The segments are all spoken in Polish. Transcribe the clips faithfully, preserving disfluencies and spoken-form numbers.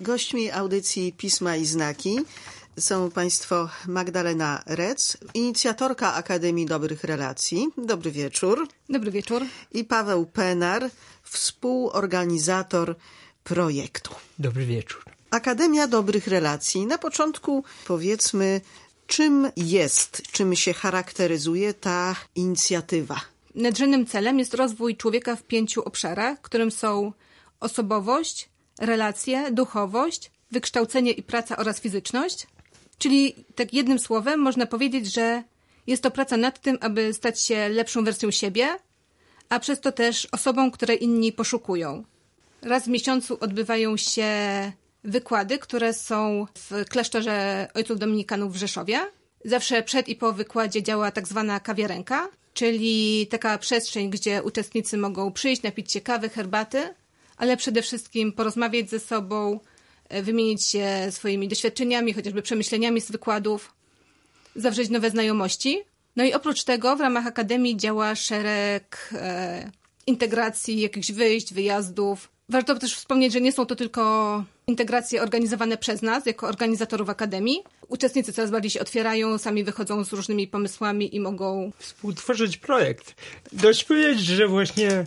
Gośćmi audycji Pisma i Znaki są Państwo Magdalena Rec, inicjatorka Akademii Dobrych Relacji. Dobry wieczór. Dobry wieczór. I Paweł Penar, współorganizator projektu. Dobry wieczór. Akademia Dobrych Relacji. Na początku powiedzmy, czym jest, czym się charakteryzuje ta inicjatywa. Nadrzędnym celem jest rozwój człowieka w pięciu obszarach, którym są osobowość, relacje, duchowość, wykształcenie i praca oraz fizyczność. Czyli tak jednym słowem można powiedzieć, że jest to praca nad tym, aby stać się lepszą wersją siebie, a przez to też osobą, której inni poszukują. Raz w miesiącu odbywają się wykłady, które są w klasztorze Ojców Dominikanów w Rzeszowie. Zawsze przed i po wykładzie działa tak zwana kawiarenka, czyli taka przestrzeń, gdzie uczestnicy mogą przyjść, napić się kawy, herbaty, ale przede wszystkim porozmawiać ze sobą, wymienić się swoimi doświadczeniami, chociażby przemyśleniami z wykładów, zawrzeć nowe znajomości. No i oprócz tego w ramach Akademii działa szereg e, integracji, jakichś wyjść, wyjazdów. Warto też wspomnieć, że nie są to tylko integracje organizowane przez nas, jako organizatorów Akademii. Uczestnicy coraz bardziej się otwierają, sami wychodzą z różnymi pomysłami i mogą współtworzyć projekt. Dość powiedzieć, że właśnie yy,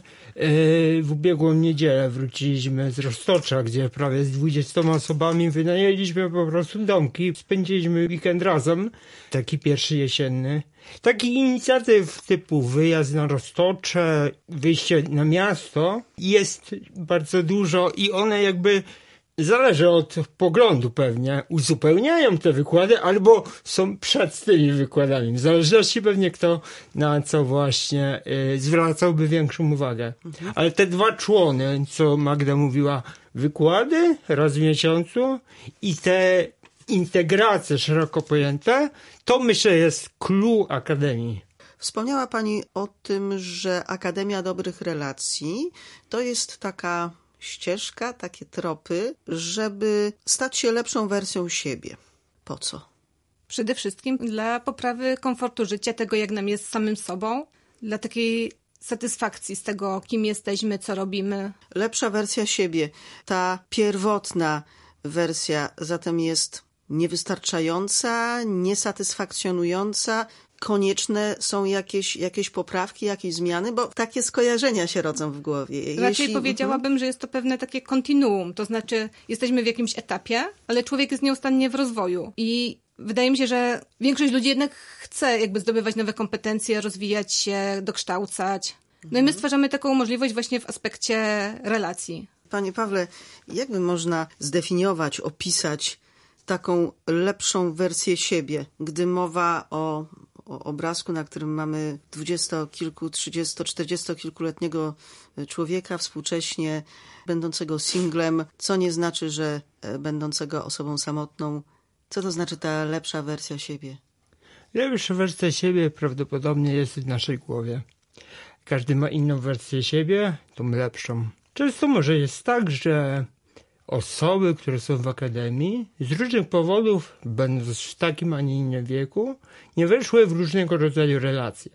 w ubiegłą niedzielę wróciliśmy z Roztocza, gdzie prawie z dwudziestoma osobami wynajęliśmy po prostu domki. Spędziliśmy weekend razem, taki pierwszy jesienny. Takich inicjatyw typu wyjazd na Roztocze, wyjście na miasto jest bardzo dużo i one jakby zależy od poglądu pewnie, uzupełniają te wykłady albo są przed tymi wykładami. W zależności pewnie kto na co właśnie y, zwracałby większą uwagę. Mhm. Ale te dwa człony, co Magda mówiła, wykłady raz w miesiącu i te integracje szeroko pojęte, to myślę jest clue Akademii. Wspomniała Pani o tym, że Akademia Dobrych Relacji to jest taka ścieżka, takie tropy, żeby stać się lepszą wersją siebie. Po co? Przede wszystkim dla poprawy komfortu życia, tego jak nam jest z samym sobą, dla takiej satysfakcji z tego, kim jesteśmy, co robimy. Lepsza wersja siebie, ta pierwotna wersja zatem jest niewystarczająca, niesatysfakcjonująca. Konieczne są jakieś, jakieś poprawki, jakieś zmiany, bo takie skojarzenia się rodzą w głowie. Raczej Jeśli... powiedziałabym, że jest to pewne takie kontinuum, to znaczy jesteśmy w jakimś etapie, ale człowiek jest nieustannie w rozwoju i wydaje mi się, że większość ludzi jednak chce jakby zdobywać nowe kompetencje, rozwijać się, dokształcać. No i my stwarzamy taką możliwość właśnie w aspekcie relacji. Panie Pawle, jakby można zdefiniować, opisać taką lepszą wersję siebie, gdy mowa o o obrazku, na którym mamy dwudziestokilku, trzydziesto, czterdziestokilkuletniego człowieka współcześnie będącego singlem, co nie znaczy, że będącego osobą samotną. Co to znaczy ta lepsza wersja siebie? Lepsza wersja siebie prawdopodobnie jest w naszej głowie. Każdy ma inną wersję siebie, tą lepszą. Często może jest tak, że osoby, które są w Akademii, z różnych powodów, będąc w takim, a nie innym wieku, nie weszły w różnego rodzaju relacje.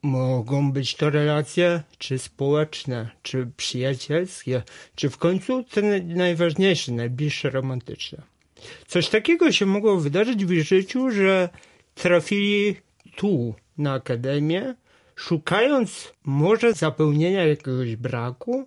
Mogą być to relacje czy społeczne, czy przyjacielskie, czy w końcu te najważniejsze, najbliższe romantyczne. Coś takiego się mogło wydarzyć w ich życiu, że trafili tu, na Akademię, szukając może zapełnienia jakiegoś braku,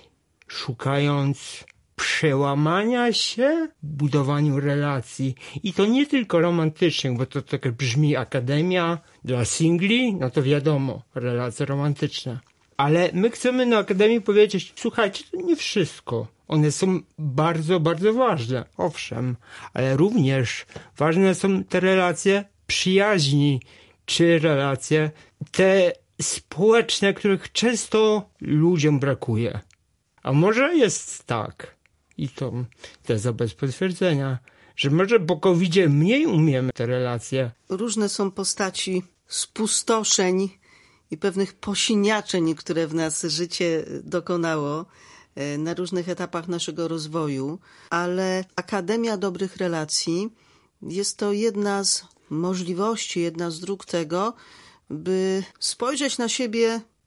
szukając przełamania się w budowaniu relacji. I to nie tylko romantycznych, bo to tak brzmi Akademia dla singli, no to wiadomo, relacje romantyczne. Ale my chcemy na Akademii powiedzieć, słuchajcie, to nie wszystko. One są bardzo, bardzo ważne, owszem, ale również ważne są te relacje przyjaźni, czy relacje te społeczne, których często ludziom brakuje. A może jest tak, i to teza bez potwierdzenia, że może po kowidzie mniej umiemy te relacje. Różne są postaci spustoszeń i pewnych posiniaczeń, które w nas życie dokonało na różnych etapach naszego rozwoju, ale Akademia Dobrych Relacji jest to jedna z możliwości, jedna z dróg tego, by spojrzeć na siebie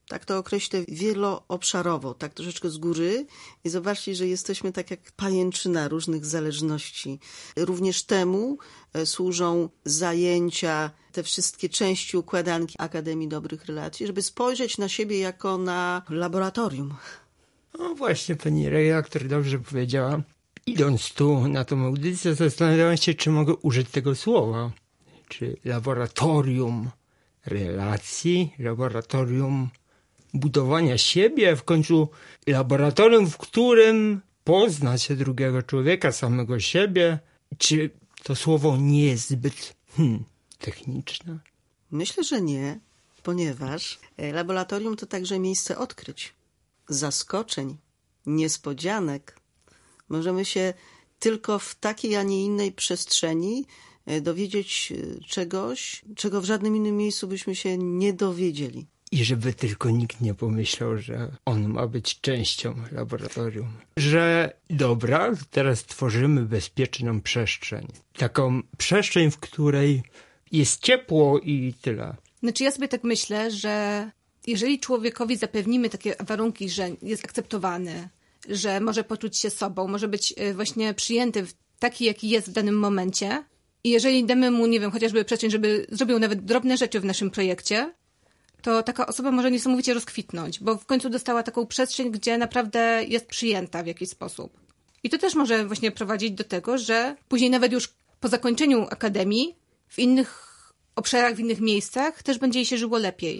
Tak to określę wieloobszarowo, tak troszeczkę z góry i zobaczcie, że jesteśmy tak jak pajęczyna różnych zależności. Również temu służą zajęcia, te wszystkie części układanki Akademii Dobrych Relacji, żeby spojrzeć na siebie jako na laboratorium. No właśnie, pani redaktor dobrze powiedziała. Idąc tu na tą audycję, zastanawiałem się, czy mogę użyć tego słowa. Czy laboratorium relacji, laboratorium budowania siebie, w końcu laboratorium, w którym pozna się drugiego człowieka, samego siebie. Czy to słowo nie jest zbyt hmm, techniczne? Myślę, że nie, ponieważ laboratorium to także miejsce odkryć, zaskoczeń, niespodzianek. Możemy się tylko w takiej, a nie innej przestrzeni dowiedzieć czegoś, czego w żadnym innym miejscu byśmy się nie dowiedzieli. I żeby tylko nikt nie pomyślał, że on ma być częścią laboratorium. Że dobra, teraz tworzymy bezpieczną przestrzeń. Taką przestrzeń, w której jest ciepło i tyle. Znaczy ja sobie tak myślę, że jeżeli człowiekowi zapewnimy takie warunki, że jest akceptowany, że może poczuć się sobą, może być właśnie przyjęty taki, jaki jest w danym momencie i jeżeli damy mu, nie wiem, chociażby przestrzeń, żeby zrobił nawet drobne rzeczy w naszym projekcie, to taka osoba może niesamowicie rozkwitnąć, bo w końcu dostała taką przestrzeń, gdzie naprawdę jest przyjęta w jakiś sposób. I to też może właśnie prowadzić do tego, że później nawet już po zakończeniu akademii, w innych obszarach, w innych miejscach też będzie jej się żyło lepiej.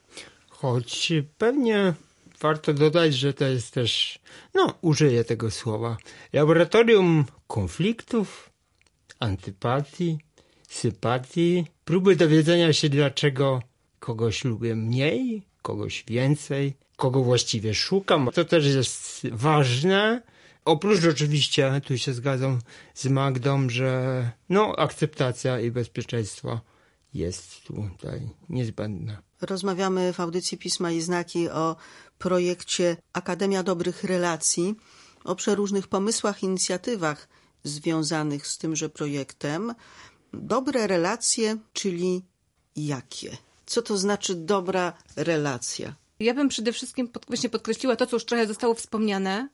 Choć pewnie warto dodać, że to jest też, no użyję tego słowa, laboratorium konfliktów, antypatii, sympatii, próby dowiedzenia się, dlaczego kogoś lubię mniej, kogoś więcej, kogo właściwie szukam. To też jest ważne. Oprócz oczywiście, tu się zgadzam z Magdą, że no akceptacja i bezpieczeństwo jest tutaj niezbędna. Rozmawiamy w audycji Pisma i Znaki o projekcie Akademia Dobrych Relacji, o przeróżnych pomysłach, inicjatywach związanych z tymże projektem. Dobre relacje, czyli jakie? Co to znaczy dobra relacja? Ja bym przede wszystkim pod, właśnie podkreśliła to, co już trochę zostało wspomniane,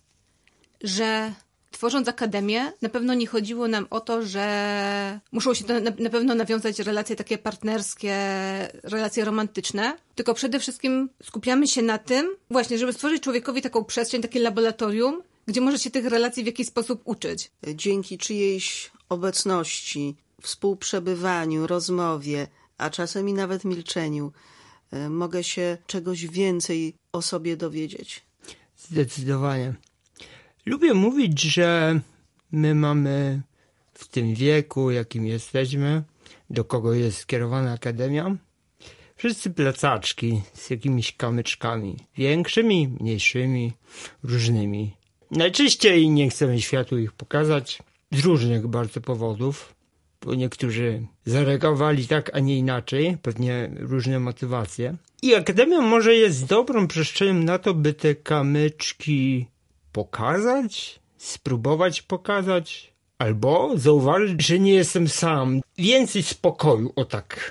że tworząc akademię, na pewno nie chodziło nam o to, że muszą się to na, na pewno nawiązać relacje takie partnerskie, relacje romantyczne, tylko przede wszystkim skupiamy się na tym właśnie, żeby stworzyć człowiekowi taką przestrzeń, takie laboratorium, gdzie może się tych relacji w jakiś sposób uczyć. Dzięki czyjejś obecności, współprzebywaniu, rozmowie, a czasem i nawet milczeniu, mogę się czegoś więcej o sobie dowiedzieć. Zdecydowanie. Lubię mówić, że my mamy w tym wieku, jakim jesteśmy, do kogo jest skierowana akademia, wszyscy plecaczki z jakimiś kamyczkami, większymi, mniejszymi, różnymi. Najczęściej nie chcemy światu ich pokazać z różnych bardzo powodów, bo niektórzy zareagowali tak, a nie inaczej, pewnie różne motywacje. I akademia może jest dobrą przestrzenią na to, by te kamyczki pokazać, spróbować pokazać, albo zauważyć, że nie jestem sam. Więcej spokoju, o tak.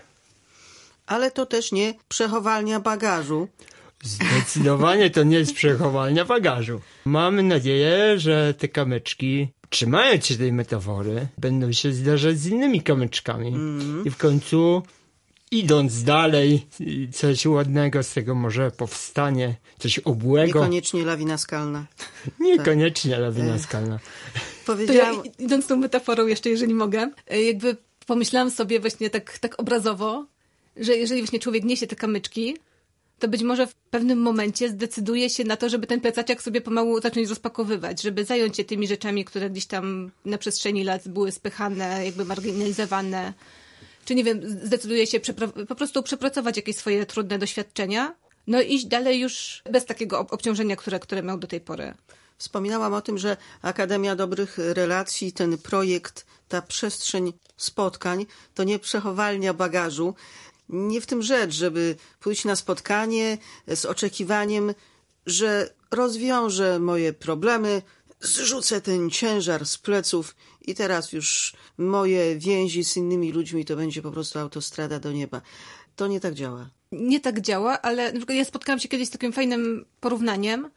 Ale to też nie przechowalnia bagażu. Zdecydowanie to nie jest przechowalnia bagażu. Mamy nadzieję, że te kamyczki, trzymając się tej metafory, będą się zdarzać z innymi kamyczkami. Mm. I w końcu, idąc dalej, coś ładnego z tego może powstanie, coś obłego. Niekoniecznie lawina skalna. Niekoniecznie tak. Lawina skalna. Powiedziałam... To ja, idąc tą metaforą jeszcze, jeżeli mogę, jakby pomyślałam sobie właśnie tak, tak obrazowo, że jeżeli właśnie człowiek niesie te kamyczki, to być może w pewnym momencie zdecyduje się na to, żeby ten plecaczek sobie pomału zacząć rozpakowywać, żeby zająć się tymi rzeczami, które gdzieś tam na przestrzeni lat były spychane, jakby marginalizowane. Czy nie wiem, zdecyduje się przepra- po prostu przepracować jakieś swoje trudne doświadczenia, no i iść dalej już bez takiego ob- obciążenia, które, które miał do tej pory. Wspominałam o tym, że Akademia Dobrych Relacji, ten projekt, ta przestrzeń spotkań, to nie przechowalnia bagażu. Nie w tym rzecz, żeby pójść na spotkanie z oczekiwaniem, że rozwiążę moje problemy, zrzucę ten ciężar z pleców i teraz już moje więzi z innymi ludźmi to będzie po prostu autostrada do nieba. To nie tak działa. nie tak działa, ale na przykład ja spotkałam się kiedyś z takim fajnym porównaniem,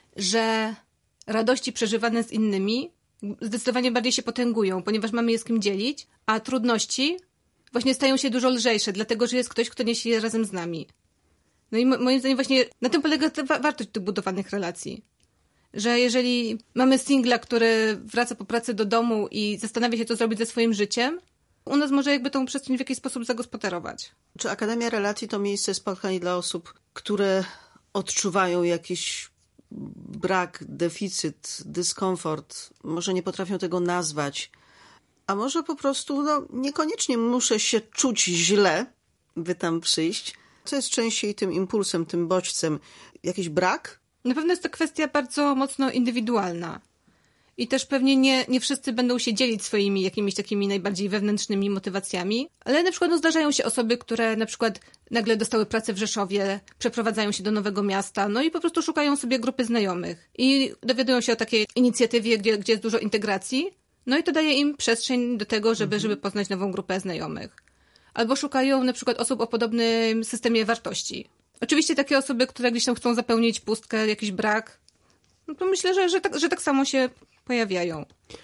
że radości przeżywane z innymi zdecydowanie bardziej się potęgują, ponieważ mamy je z kim dzielić, a trudności właśnie stają się dużo lżejsze, dlatego że jest ktoś, kto niesie je razem z nami. No i moim zdaniem właśnie na tym polega ta wartość tych budowanych relacji. Że jeżeli mamy singla, który wraca po pracy do domu i zastanawia się, co zrobić ze swoim życiem, u nas może jakby tą przestrzeń w jakiś sposób zagospodarować. Czy Akademia Relacji to miejsce spotkań dla osób, które odczuwają jakiś brak, deficyt, dyskomfort, może nie potrafią tego nazwać, a może po prostu no, niekoniecznie muszę się czuć źle, by tam przyjść. Co jest częściej tym impulsem, tym bodźcem? Jakiś brak? Na pewno jest to kwestia bardzo mocno indywidualna. I też pewnie nie, nie wszyscy będą się dzielić swoimi jakimiś takimi najbardziej wewnętrznymi motywacjami, ale na przykład no, zdarzają się osoby, które na przykład nagle dostały pracę w Rzeszowie, przeprowadzają się do nowego miasta, no i po prostu szukają sobie grupy znajomych. I dowiadują się o takiej inicjatywie, gdzie, gdzie jest dużo integracji, no i to daje im przestrzeń do tego, żeby, mhm. żeby poznać nową grupę znajomych. Albo szukają na przykład osób o podobnym systemie wartości. Oczywiście takie osoby, które gdzieś tam chcą zapełnić pustkę, jakiś brak, no to myślę, że, że, tak, że tak samo się pojawiają.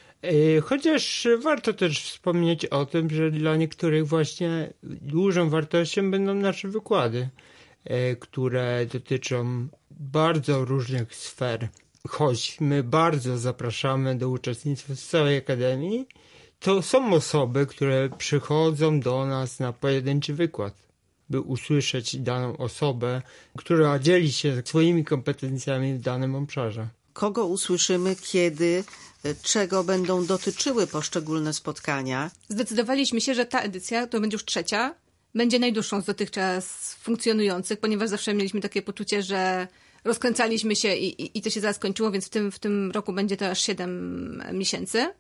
Chociaż warto też wspomnieć o tym, że dla niektórych właśnie dużą wartością będą nasze wykłady, które dotyczą bardzo różnych sfer. Choć my bardzo zapraszamy do uczestnictwa w całej Akademii, to są osoby, które przychodzą do nas na pojedynczy wykład, by usłyszeć daną osobę, która dzieli się swoimi kompetencjami w danym obszarze. Kogo usłyszymy, kiedy, czego będą dotyczyły poszczególne spotkania? Zdecydowaliśmy się, że ta edycja, to będzie już trzecia, będzie najdłuższą z dotychczas funkcjonujących, ponieważ zawsze mieliśmy takie poczucie, że rozkręcaliśmy się i, i, i to się zaraz skończyło, więc w tym, w tym roku będzie to aż siedem miesięcy.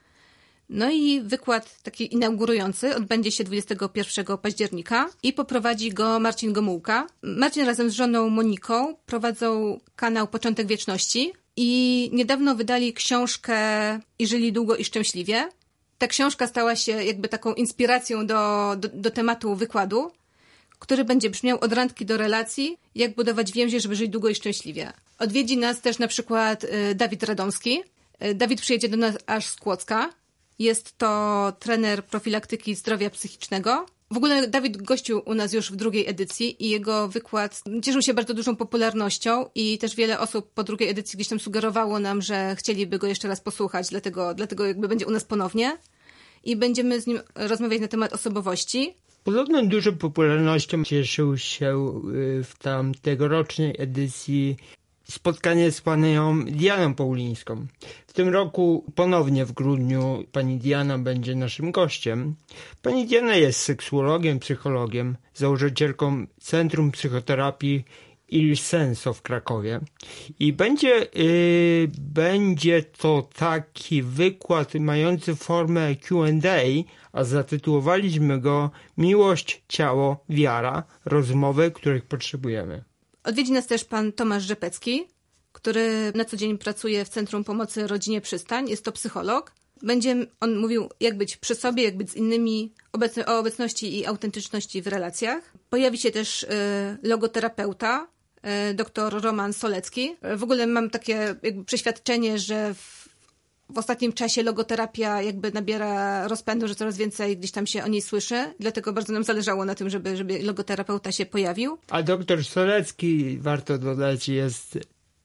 No i wykład taki inaugurujący odbędzie się dwudziestego pierwszego października i poprowadzi go Marcin Gomułka. Marcin razem z żoną Moniką prowadzą kanał Początek Wieczności i niedawno wydali książkę I żyli długo i szczęśliwie. Ta książka stała się jakby taką inspiracją do, do, do tematu wykładu, który będzie brzmiał Od randki do relacji, jak budować więzi, żeby żyć długo i szczęśliwie. Odwiedzi nas też na przykład y, Dawid Radomski. Y, Dawid przyjedzie do nas aż z Kłodzka. Jest to trener profilaktyki zdrowia psychicznego. W ogóle Dawid gościł u nas już w drugiej edycji i jego wykład cieszył się bardzo dużą popularnością i też wiele osób po drugiej edycji gdzieś tam sugerowało nam, że chcieliby go jeszcze raz posłuchać, dlatego, dlatego jakby będzie u nas ponownie i będziemy z nim rozmawiać na temat osobowości. Podobną dużą popularnością cieszył się w tam tegorocznej edycji spotkanie z panią Dianą Paulińską. W tym roku ponownie w grudniu pani Diana będzie naszym gościem. Pani Diana jest seksuologiem, psychologiem, założycielką Centrum Psychoterapii Il Senso w Krakowie. I będzie, yy, będzie to taki wykład mający formę Q and A, a zatytułowaliśmy go Miłość, ciało, wiara, rozmowy, których potrzebujemy. Odwiedzi nas też pan Tomasz Rzepecki, który na co dzień pracuje w Centrum Pomocy Rodzinie Przystań. Jest to psycholog. Będzie on mówił, jak być przy sobie, jak być z innymi, obecny, o obecności i autentyczności w relacjach. Pojawi się też y, logoterapeuta, y, dr Roman Solecki. W ogóle mam takie jakby przeświadczenie, że w, w ostatnim czasie logoterapia jakby nabiera rozpędu, że coraz więcej gdzieś tam się o niej słyszy. Dlatego bardzo nam zależało na tym, żeby, żeby logoterapeuta się pojawił. A doktor Solecki, warto dodać, jest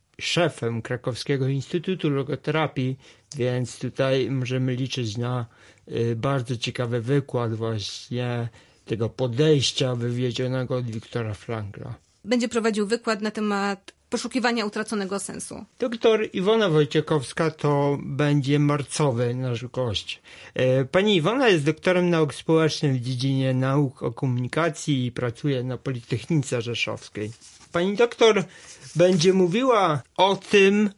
szefem Krakowskiego Instytutu Logoterapii, więc tutaj możemy liczyć na y, bardzo ciekawy wykład właśnie tego podejścia wywiedzionego od Wiktora Frankla. Będzie prowadził wykład na temat poszukiwania utraconego sensu. Doktor Iwona Wojciechowska to będzie marcowy nasz gość. Pani Iwona jest doktorem nauk społecznych w dziedzinie nauk o komunikacji i pracuje na Politechnice Rzeszowskiej. Pani doktor będzie mówiła o tym,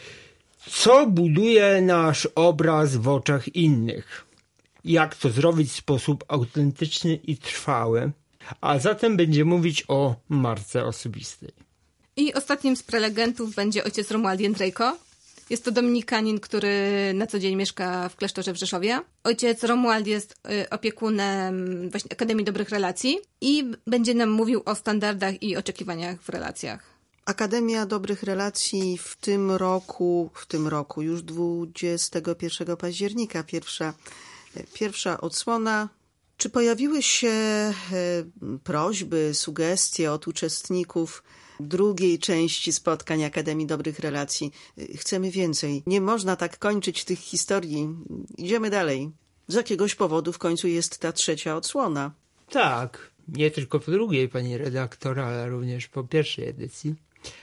co buduje nasz obraz w oczach innych. Jak to zrobić w sposób autentyczny i trwały. A zatem będzie mówić o marce osobistej. I ostatnim z prelegentów będzie ojciec Romuald Jędrejko, Jest to dominikanin, który na co dzień mieszka w klasztorze w Rzeszowie. Ojciec Romuald jest opiekunem właśnie Akademii Dobrych Relacji i będzie nam mówił o standardach i oczekiwaniach w relacjach. Akademia Dobrych Relacji w tym roku, w tym roku już dwudziestego pierwszego października, pierwsza, pierwsza odsłona. Czy pojawiły się prośby, sugestie od uczestników drugiej części spotkań Akademii Dobrych Relacji? Chcemy więcej. Nie można tak kończyć tych historii. Idziemy dalej. Z jakiegoś powodu w końcu jest ta trzecia odsłona. Tak, nie tylko po drugiej, pani redaktor, ale również po pierwszej edycji.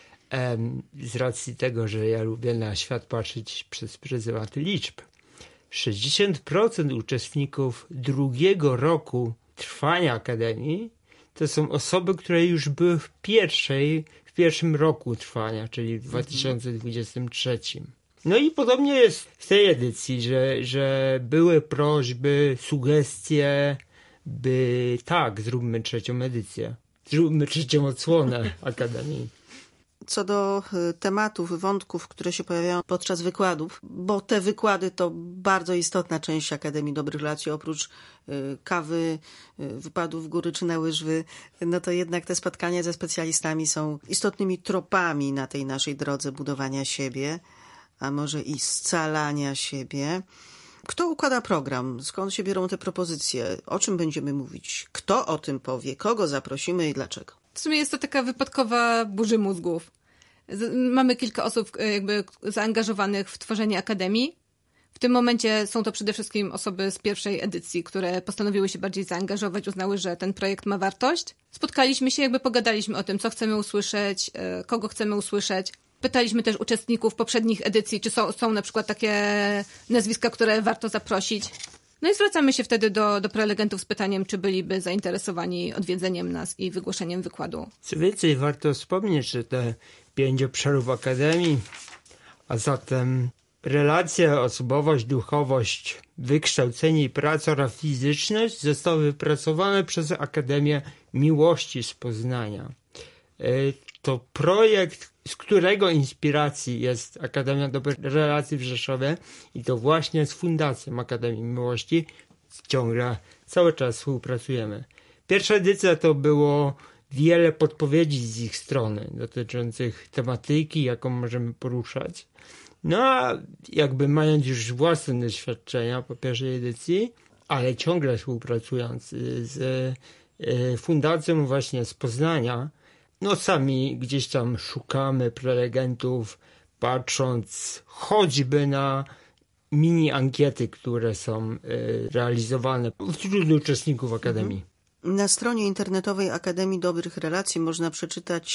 Z racji tego, że ja lubię na świat patrzeć przez pryzmaty liczb. sześćdziesiąt procent uczestników drugiego roku trwania Akademii to są osoby, które już były w pierwszej, w pierwszym roku trwania, czyli w dwa tysiące dwudziestym trzecim. No i podobnie jest w tej edycji, że, że były prośby, sugestie, by tak, zróbmy trzecią edycję. Zróbmy trzecią odsłonę Akademii. Co do tematów, wątków, które się pojawiają podczas wykładów, bo te wykłady to bardzo istotna część Akademii Dobrych Relacji, oprócz kawy, wypadów w góry czy na łyżwy, no to jednak te spotkania ze specjalistami są istotnymi tropami na tej naszej drodze budowania siebie, a może i scalania siebie. Kto układa program? Skąd się biorą te propozycje? O czym będziemy mówić? Kto o tym powie? Kogo zaprosimy i dlaczego? W sumie jest to taka wypadkowa burzy mózgów. Mamy kilka osób jakby zaangażowanych w tworzenie Akademii. W tym momencie są to przede wszystkim osoby z pierwszej edycji, które postanowiły się bardziej zaangażować, uznały, że ten projekt ma wartość. Spotkaliśmy się, jakby pogadaliśmy o tym, co chcemy usłyszeć, kogo chcemy usłyszeć. Pytaliśmy też uczestników poprzednich edycji, czy są, są na przykład takie nazwiska, które warto zaprosić. No i zwracamy się wtedy do, do prelegentów z pytaniem, czy byliby zainteresowani odwiedzeniem nas i wygłoszeniem wykładu. Co więcej, warto wspomnieć, że te pięć obszarów Akademii, a zatem relacja, osobowość, duchowość, wykształcenie i praca oraz fizyczność zostały wypracowane przez Akademię Miłości z Poznania. To projekt, z którego inspiracji jest Akademia Dobrych Relacji w Rzeszowie i to właśnie z Fundacją Akademii Miłości ciągle cały czas współpracujemy. Pierwsza edycja to było wiele podpowiedzi z ich strony dotyczących tematyki, jaką możemy poruszać. No a jakby mając już własne doświadczenia po pierwszej edycji, ale ciągle współpracując z Fundacją właśnie z Poznania, no sami gdzieś tam szukamy prelegentów, patrząc choćby na mini ankiety, które są y, realizowane wśród uczestników Akademii. Na stronie internetowej Akademii Dobrych Relacji można przeczytać,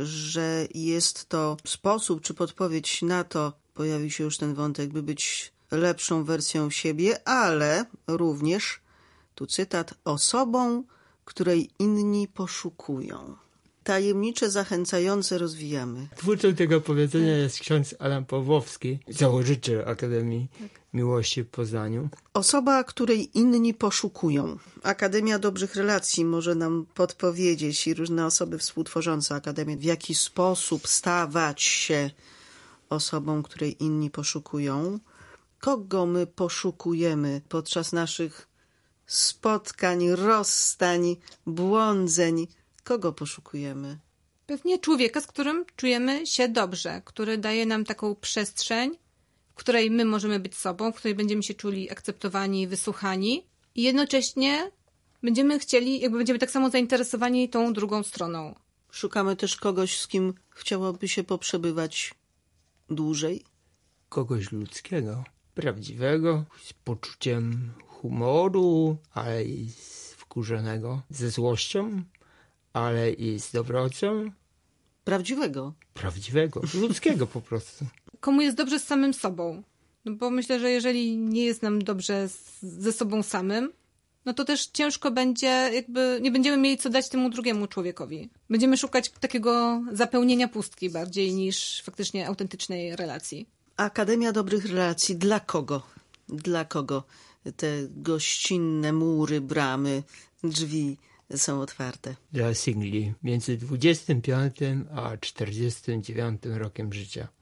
że jest to sposób czy podpowiedź na to, pojawił się już ten wątek, by być lepszą wersją siebie, ale również, tu cytat, osobą, której inni poszukują. Tajemnicze, zachęcające rozwijamy. Twórcą tego powiedzenia jest ksiądz Adam Pawłowski, założyciel Akademii Miłości w Poznaniu. Osoba, której inni poszukują. Akademia Dobrych Relacji może nam podpowiedzieć i różne osoby współtworzące Akademię, w jaki sposób stawać się osobą, której inni poszukują. Kogo my poszukujemy podczas naszych spotkań, rozstań, błądzeń? Kogo poszukujemy? Pewnie człowieka, z którym czujemy się dobrze, który daje nam taką przestrzeń, w której my możemy być sobą, w której będziemy się czuli akceptowani, wysłuchani i jednocześnie będziemy chcieli, jakby będziemy tak samo zainteresowani tą drugą stroną. Szukamy też kogoś, z kim chciałoby się poprzebywać dłużej. Kogoś ludzkiego, prawdziwego, z poczuciem humoru, ale i wkurzonego, ze złością, ale i z dobrocią. Prawdziwego. Prawdziwego, ludzkiego po prostu. Komu jest dobrze z samym sobą. No bo myślę, że jeżeli nie jest nam dobrze z, ze sobą samym, no to też ciężko będzie, jakby nie będziemy mieli co dać temu drugiemu człowiekowi. Będziemy szukać takiego zapełnienia pustki bardziej niż faktycznie autentycznej relacji. Akademia Dobrych Relacji dla kogo? Dla kogo te gościnne mury, bramy, drzwi są otwarte? Dla singli między dwudziestym piątym a czterdziestym dziewiątym rokiem życia.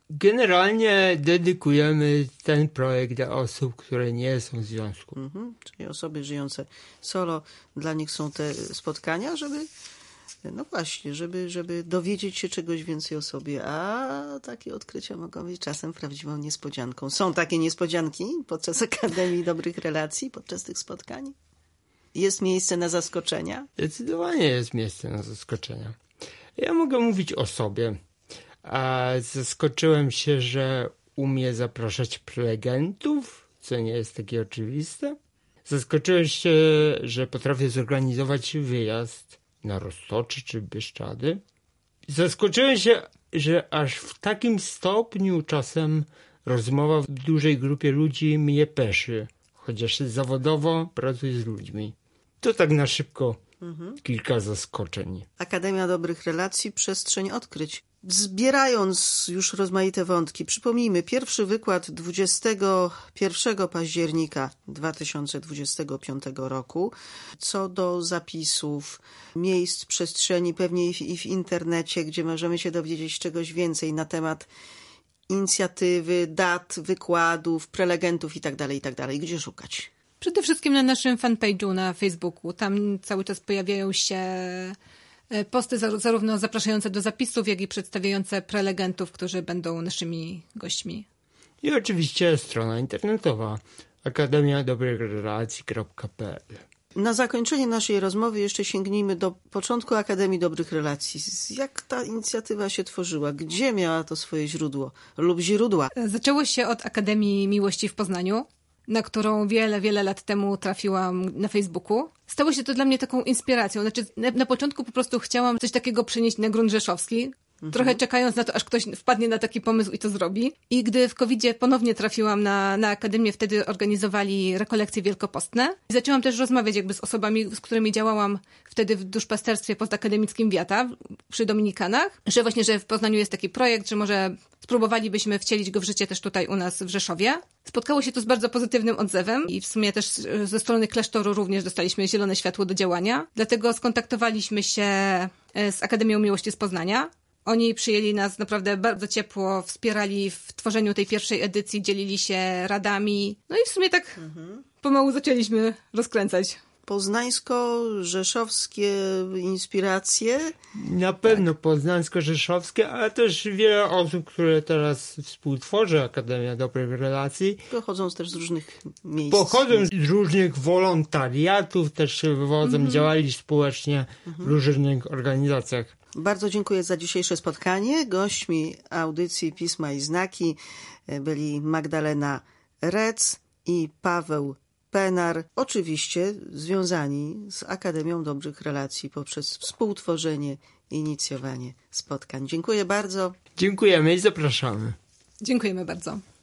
Generalnie dedykujemy ten projekt dla osób, które nie są w związku. Mhm. Czyli osoby żyjące solo, dla nich są te spotkania, żeby, no właśnie, żeby, żeby dowiedzieć się czegoś więcej o sobie, a takie odkrycia mogą być czasem prawdziwą niespodzianką. Są takie niespodzianki podczas Akademii Dobrych Relacji, podczas tych spotkań? Jest miejsce na zaskoczenia? Zdecydowanie jest miejsce na zaskoczenia. Ja mogę mówić o sobie. A zaskoczyłem się, że umie zapraszać prelegentów, co nie jest takie oczywiste. Zaskoczyłem się, że potrafię zorganizować wyjazd na Roztocze czy Bieszczady. Zaskoczyłem się, że aż w takim stopniu czasem rozmowa w dużej grupie ludzi mnie peszy, chociaż zawodowo pracuję z ludźmi. To tak na szybko mhm. kilka zaskoczeń. Akademia Dobrych Relacji, przestrzeń odkryć. Zbierając już rozmaite wątki, przypomnijmy, pierwszy wykład dwudziestego pierwszego października dwa tysiące dwudziestego piątego roku. Co do zapisów, miejsc, przestrzeni, pewnie i w, i w internecie, gdzie możemy się dowiedzieć czegoś więcej na temat inicjatywy, dat, wykładów, prelegentów itd., itd. Gdzie szukać? Przede wszystkim na naszym fanpage'u na Facebooku. Tam cały czas pojawiają się posty zarówno zapraszające do zapisów, jak i przedstawiające prelegentów, którzy będą naszymi gośćmi. I oczywiście strona internetowa akademia dobrych relacji kropka p l. Na zakończenie naszej rozmowy jeszcze sięgnijmy do początku Akademii Dobrych Relacji. Jak ta inicjatywa się tworzyła? Gdzie miała to swoje źródło lub źródła? Zaczęło się od Akademii Miłości w Poznaniu, na którą wiele, wiele lat temu trafiłam na Facebooku. Stało się to dla mnie taką inspiracją. Znaczy, na, na początku po prostu chciałam coś takiego przenieść na grunt rzeszowski, mhm. trochę czekając na to, aż ktoś wpadnie na taki pomysł i to zrobi. I gdy w kowidzie ponownie trafiłam na, na Akademię, wtedy organizowali rekolekcje wielkopostne. I zaczęłam też rozmawiać jakby z osobami, z którymi działałam wtedy w duszpasterstwie postakademickim Wiata przy Dominikanach, że właśnie, że w Poznaniu jest taki projekt, że może spróbowalibyśmy wcielić go w życie też tutaj u nas w Rzeszowie. Spotkało się to z bardzo pozytywnym odzewem i w sumie też ze strony klasztoru również dostaliśmy zielone światło do działania. Dlatego skontaktowaliśmy się z Akademią Miłości z Poznania. Oni przyjęli nas naprawdę bardzo ciepło, wspierali w tworzeniu tej pierwszej edycji, dzielili się radami. No i w sumie tak mhm. pomału zaczęliśmy rozkręcać. Poznańsko-rzeszowskie inspiracje? Na pewno tak. Poznańsko-rzeszowskie, ale też wiele osób, które teraz współtworzy Akademia Dobrych Relacji. Pochodzą też z różnych miejsc. Pochodzą z różnych wolontariatów, też się wywodzą, mhm. działali społecznie mhm. w różnych organizacjach. Bardzo dziękuję za dzisiejsze spotkanie. Gośćmi audycji Pisma i Znaki byli Magdalena Rec i Paweł Penar, oczywiście związani z Akademią Dobrych Relacji poprzez współtworzenie i inicjowanie spotkań. Dziękuję bardzo. Dziękujemy i zapraszamy. Dziękujemy bardzo.